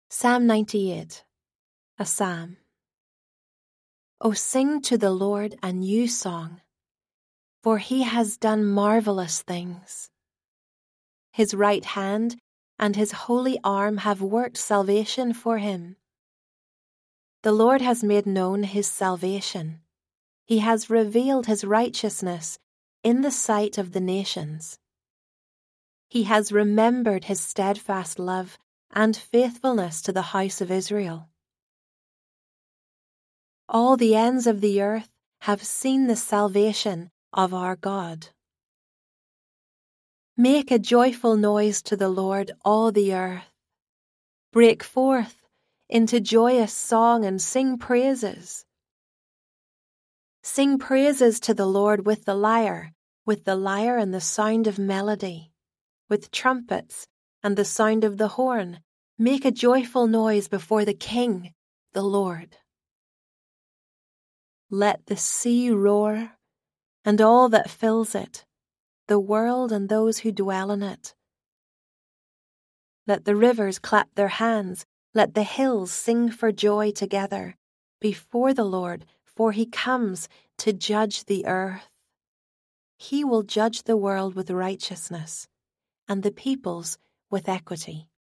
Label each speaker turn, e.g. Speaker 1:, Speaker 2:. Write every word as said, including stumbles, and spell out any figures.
Speaker 1: Psalm ninety-eight, a psalm. O sing to the Lord a new song, for he has done marvelous things. His right hand and his holy arm have worked salvation for him. The Lord has made known his salvation. He has revealed his righteousness in the sight of the nations. He has remembered his steadfast love and faithfulness to the house of Israel. All the ends of the earth have seen the salvation of our God. Make a joyful noise to the Lord, all the earth. Break forth into joyous song and sing praises. Sing praises to the Lord with the lyre, with the lyre and the sound of melody, with trumpets and the sound of the horn. Make a joyful noise before the King, the Lord. Let the sea roar, and all that fills it, the world and those who dwell in it. Let the rivers clap their hands, let the hills sing for joy together before the Lord, for he comes to judge the earth. He will judge the world with righteousness, and the peoples with equity.